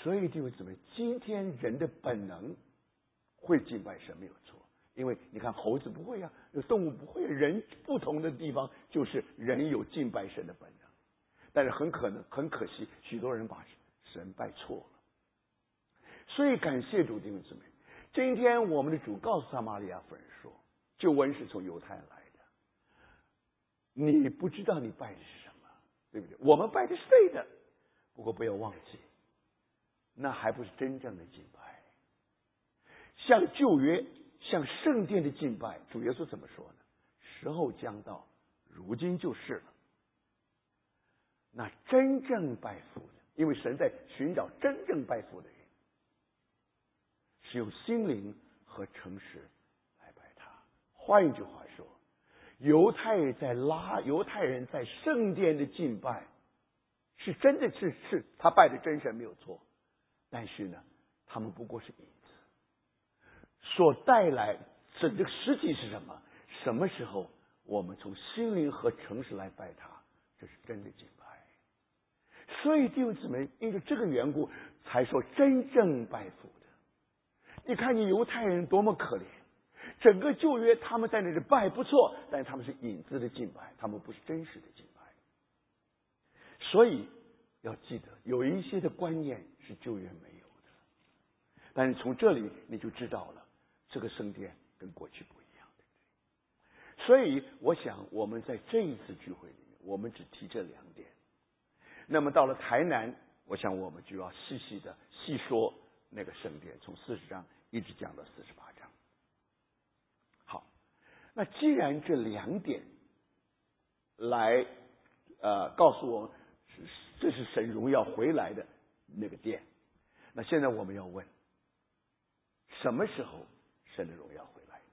所以弟兄姊妹，今天人的本能会敬拜神没有错，因为你看猴子不会啊，有动物不会，人不同的地方就是人有敬拜神的本能。但是很可惜，许多人把神拜错了。所以感谢主弟兄姊妹，今天我们的主告诉撒玛利亚妇人说，救恩是从犹太人来的，你不知道你拜的是什么，对不对？我们拜的是对的，不过不要忘记，那还不是真正的敬拜。像旧约像圣殿的敬拜，主耶稣怎么说呢？时候将到，如今就是了。那真正拜父的，因为神在寻找真正拜父的人，是用心灵和诚实来拜他。换一句话说，犹太人在圣殿的敬拜是真的是他拜的真神没有错，但是呢，他们不过是影子，所带来这个实际是什么？什么时候我们从心灵和诚实来拜他，这是真的敬拜。所以弟兄姊妹，因为这个缘故，才说真正拜父的。你看你犹太人多么可怜，整个旧约他们在那里拜不错，但是他们是影子的敬拜，他们不是真实的敬拜。所以要记得，有一些的观念是旧约没有的，但是从这里你就知道了，这个圣殿跟过去不一样的。所以我想我们在这一次聚会里面，我们只提这两点。那么到了台南，我想我们就要细细的细说那个圣殿，从40章一直讲到48章。好，那既然这两点来告诉我们这是神荣耀回来的那个殿，那现在我们要问，什么时候神的荣耀回来？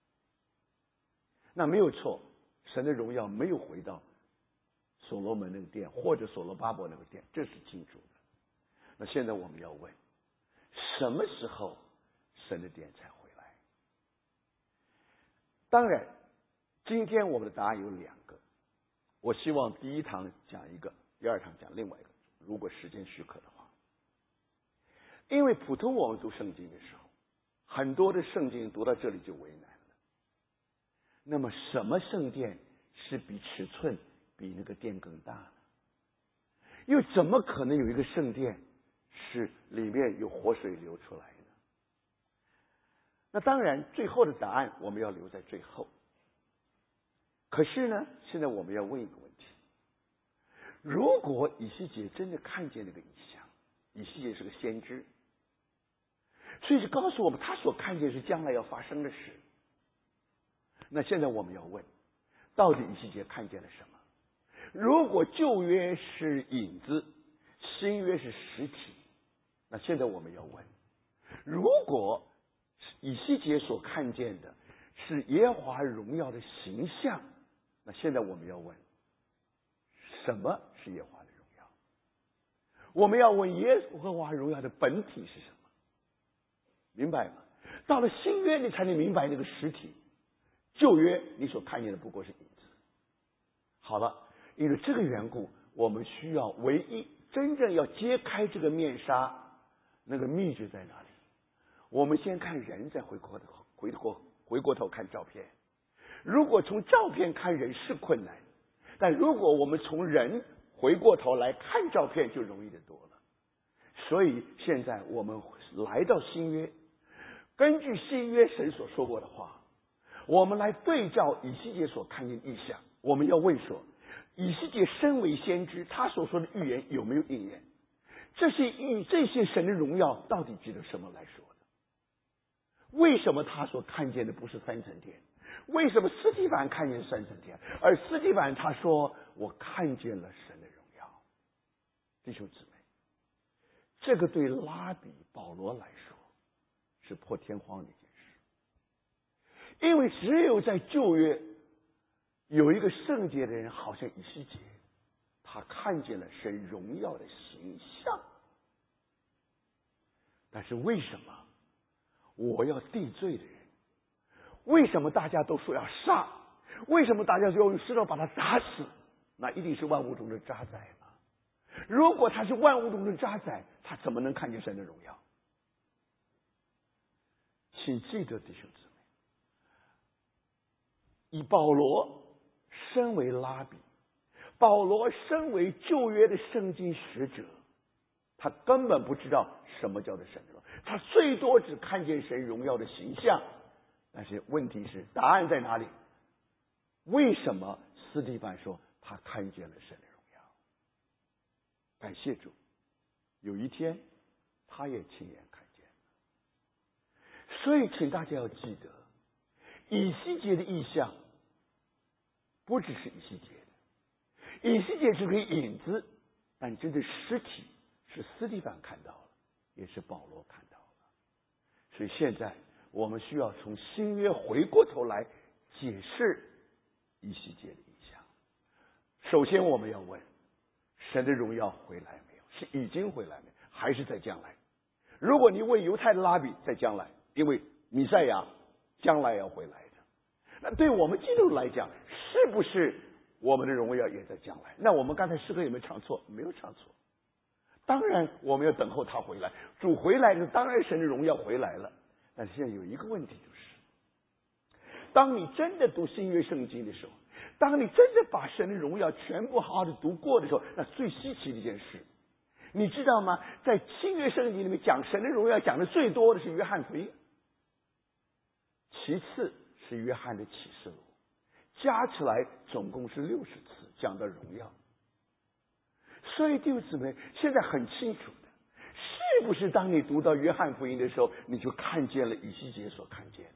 那没有错，神的荣耀没有回到所罗门那个殿或者所罗巴伯那个殿，这是清楚的。那现在我们要问，什么时候神的殿才回来？当然今天我们的答案有两个，我希望第一堂讲一个，第二堂讲另外一个，如果时间许可的话。因为普通我们读圣经的时候，很多的圣经读到这里就为难了。那么什么圣殿是比尺寸比那个殿更大呢？又怎么可能有一个圣殿是里面有活水流出来呢？那当然最后的答案我们要留在最后。可是呢，现在我们要问一个问题，如果以西结真的看见那个异象，以西结是个先知，所以就告诉我们他所看见是将来要发生的事。那现在我们要问，到底以西结看见了什么？如果旧约是影子，新约是实体，那现在我们要问，如果以西结所看见的是耶和华荣耀的形象，那现在我们要问，什么是耶和华的荣耀？我们要问耶和华荣耀的本体是什么？明白吗？到了新约你才能明白那个实体，旧约你所看见的不过是影子。好了，因为这个缘故，我们需要唯一真正要揭开这个面纱，那个秘诀在哪里？我们先看人，再回过头看照片。如果从照片看人是困难，但如果我们从人回过头来看照片，就容易得多了。所以现在我们来到新约，根据新约神所说过的话，我们来对照以西结所看见异象，我们要问说，以西结身为先知，他所说的预言有没有应验？这些神的荣耀到底值得什么来说呢？为什么他所看见的不是三层天？为什么司提反看见三层天，而司提反他说我看见了神的荣耀？弟兄姊妹，这个对拉比保罗来说是破天荒的一件事，因为只有在旧约有一个圣洁的人，好像以西结，他看见了神荣耀的形象。但是为什么我要定罪的人，为什么大家都说要杀？为什么大家说要用石头把他砸死？那一定是万物中的渣滓嘛。 如果他是万物中的渣滓，他怎么能看见神的荣耀？请记得，弟兄姊妹，以保罗身为拉比，保罗身为旧约的圣经使者，他根本不知道什么叫做神的荣耀，他最多只看见神荣耀的形象。但是问题是，答案在哪里？为什么司提反说他看见了神的荣耀？感谢主，有一天他也亲眼看见。所以请大家要记得，以西结的意象不只是以西结的，以西结是个影子，但真的实体是司提反看到了，也是保罗看到了。所以现在我们需要从新约回过头来解释以西结的意象。首先我们要问，神的荣耀回来没有？是已经回来没有？还是在将来？如果你问犹太的拉比，在将来，因为弥赛亚将来要回来的。那对我们基督徒来讲，是不是我们的荣耀也在将来？那我们刚才诗歌有没有唱错？没有唱错。当然我们要等候他回来，主回来的当然神的荣耀回来了。但是现在有一个问题，就是当你真的读新约圣经的时候，当你真的把神的荣耀全部好好的读过的时候，那最稀奇的一件事，你知道吗？在新约圣经里面讲神的荣耀讲的最多的是约翰福音，其次是约翰的启示录，加起来总共是60次讲到荣耀。所以弟兄姊妹，现在很清楚的，是不是当你读到约翰福音的时候，你就看见了以西结所看见的？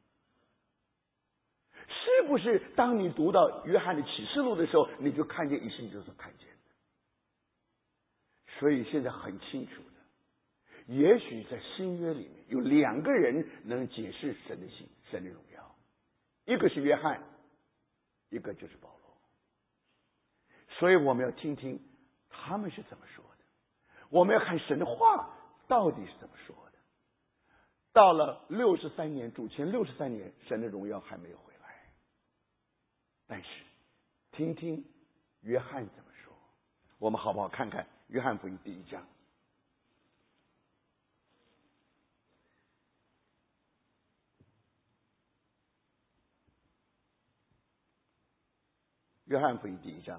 是不是当你读到约翰的启示录的时候，你就看见以西结所看见的？所以现在很清楚的，也许在新约里面有2个人能解释神的心、神的荣耀，一个是约翰，一个就是保罗。所以我们要听听他们是怎么说的，我们要看神的话到底是怎么说的。到了63年，主前63年，神的荣耀还没有回来，但是听听约翰怎么说。我们好不好看看约翰福音第1章。约翰福音第1章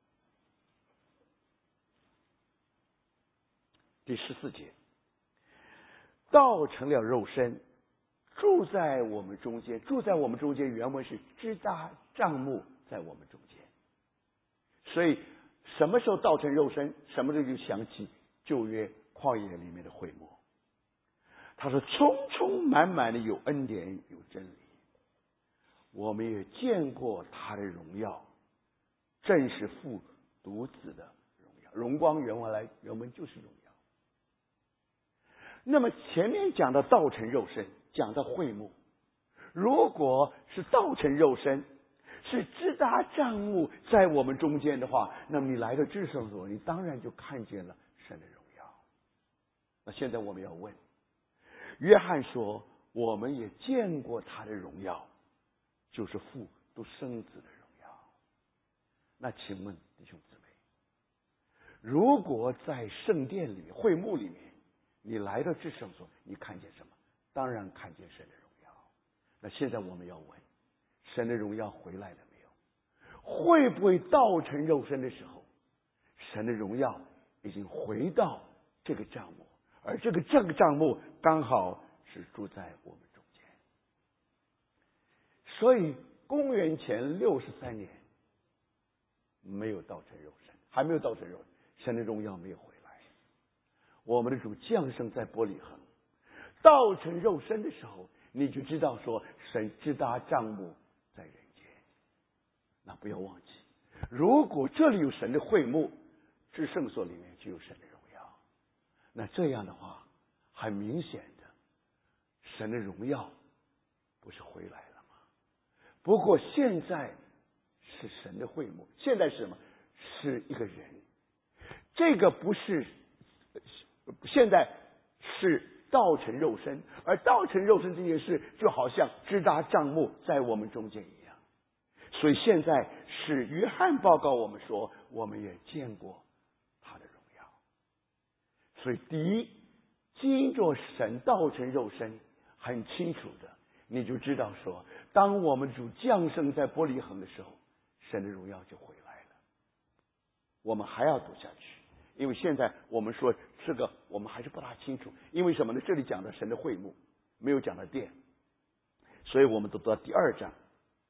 第14节，道成了肉身，住在我们中间。住在我们中间原文是支搭帐幕在我们中间。所以什么时候道成肉身，什么时候就想起旧约旷野里面的会幕。他说充充满满的有恩典有真理，我们也见过他的荣耀，正是父独子的荣耀。荣光原文就是荣耀。那么前面讲到道成肉身，讲到会幕，如果是道成肉身，是支搭帐幕在我们中间的话，那么你来到至圣所，你当然就看见了神的荣耀。那现在我们要问，约翰说我们也见过他的荣耀，就是父独生子的荣耀。那请问弟兄姊妹，如果在圣殿里面、会幕里面，你来到至圣所，你看见什么？当然看见神的荣耀。那现在我们要问，神的荣耀回来了没有？会不会道成肉身的时候，神的荣耀已经回到这个帐幕，而这个帐幕刚好是住在我们中间。所以公元前63年没有道成肉身，还没有道成肉身，神的荣耀没有回来。我们的主降生在伯利恒，道成肉身的时候，你就知道说神支搭帐幕在人间。那不要忘记，如果这里有神的会幕，至圣所里面就有神的荣耀。那这样的话，很明显的，神的荣耀不是回来了吗？不过现在是神的会幕，现在是什么？是一个人。这个不是现在是道成肉身，而道成肉身这件事就好像支搭帐幕在我们中间一样。所以现在是约翰报告我们说，我们也见过他的荣所以第一，经着神道成肉身，很清楚的，你就知道说，当我们主降生在伯利恒的时候，神的荣耀就回来了。我们还要读下去，因为现在我们说这个我们还是不大清楚，因为什么呢？这里讲的神的会幕，没有讲到殿，所以我们读到第2章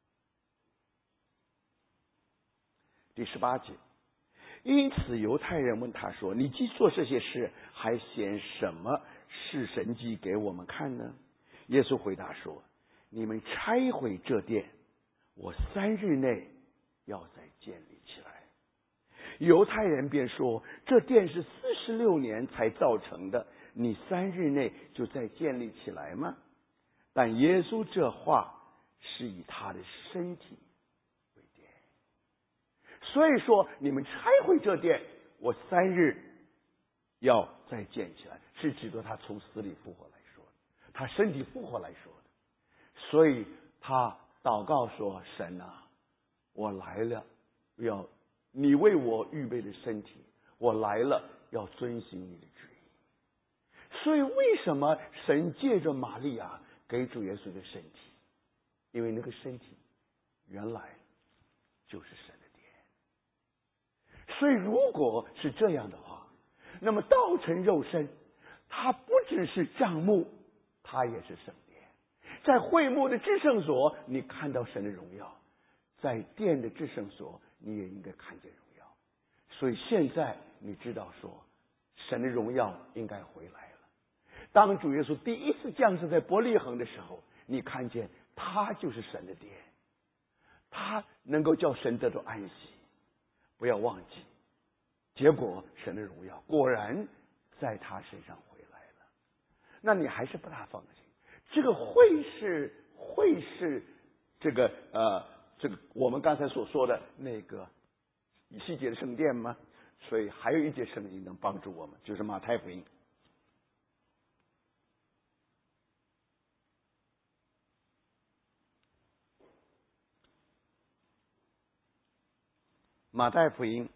第18节。因此犹太人问他说，你既做这些事，还显什么是神迹给我们看呢？耶稣回答说，你们拆毁这殿，我3日内要再建立起来。犹太人便说，这殿是46年才造成的，你3日内就再建立起来吗？但耶稣这话是以他的身体为殿，所以说你们拆毁这殿，我3日要再建起来，是指着他从死里复活来说的，他身体复活来说的。所以他祷告说，神啊，我来了，要你为我预备的身体，我来了要遵行你的旨意。所以为什么神借着玛利亚给主耶稣的身体？因为那个身体原来就是神的殿。所以如果是这样的话，那么道成肉身，它不只是帐幕，它也是圣殿。在会幕的至圣所，你看到神的荣耀；在殿的至圣所，你也应该看见荣耀。所以现在你知道说，神的荣耀应该回来了。当主耶稣第一次降生在伯利恒的时候，你看见他就是神的殿，他能够叫神得到安息。不要忘记，结果神的荣耀果然在他身上回来了。那你还是不大放心，这个会是这个我们刚才所说的那个以西结的圣殿吗？所以还有一节圣经能帮助我们，就是马太福音。马太福音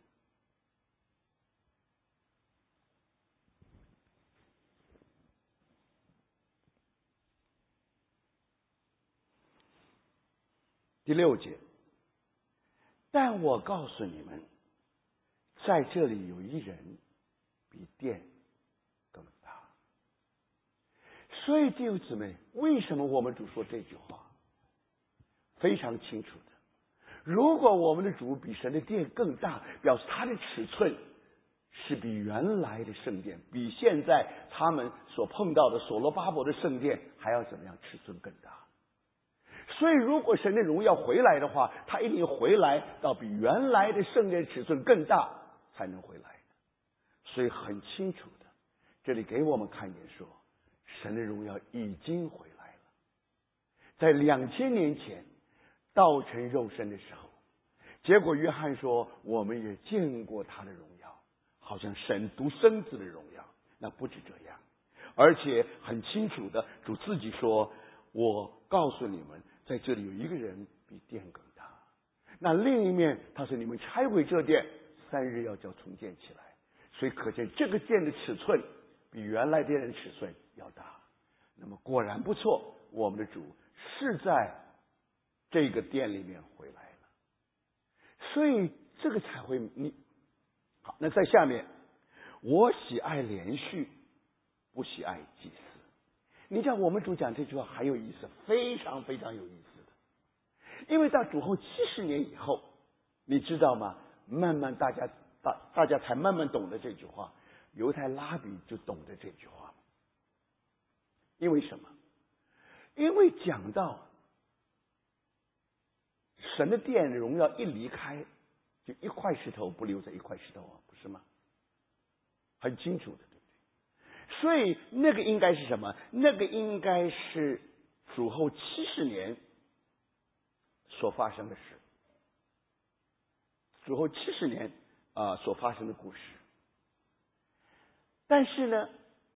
第6节，但我告诉你们，在这里有一人比殿更大。所以弟兄姊妹，为什么我们主说这句话？非常清楚的，如果我们的主比神的殿更大，表示他的尺寸是比原来的圣殿，比现在他们所碰到的所罗巴伯的圣殿还要怎么样，尺寸更大。所以如果神的荣耀回来的话，他一定回来到比原来的圣殿尺寸更大才能回来的。所以很清楚的，这里给我们看见说，神的荣耀已经回来了。在2000年前道成肉身的时候，结果约翰说，我们也见过他的荣耀，好像神独生子的荣耀。那不止这样，而且很清楚的，主自己说，我告诉你们，在这里有一个人比殿更大。那另一面他说，你们拆毁这殿，3日要叫重建起来。所以可见这个殿的尺寸比原来殿的尺寸要大。那么果然不错，我们的主是在这个殿里面回来了。所以这个才会好。那在下面，我喜爱连续，不喜爱祭祀。你知道我们主讲这句话很有意思，非常非常有意思的。因为到主后70年以后，你知道吗？慢慢大家才慢慢懂得这句话，犹太拉比就懂得这句话。因为什么？因为讲到神的殿的荣耀一离开，就一块石头不留在一块石头啊，不是吗？很清楚的，对不对？所以那个应该是什么？那个应该是主后70年所发生的事，主后70年所发生的故事。但是呢，